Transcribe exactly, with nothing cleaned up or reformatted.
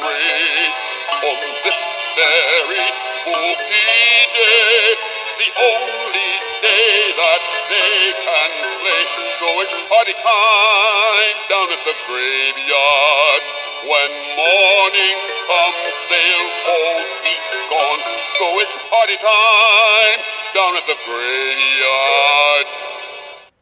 parade on this very spooky day, the only day that they can play. So it's party time down at the graveyard. When morning comes, they'll all be gone. So it's party time down at the graveyard.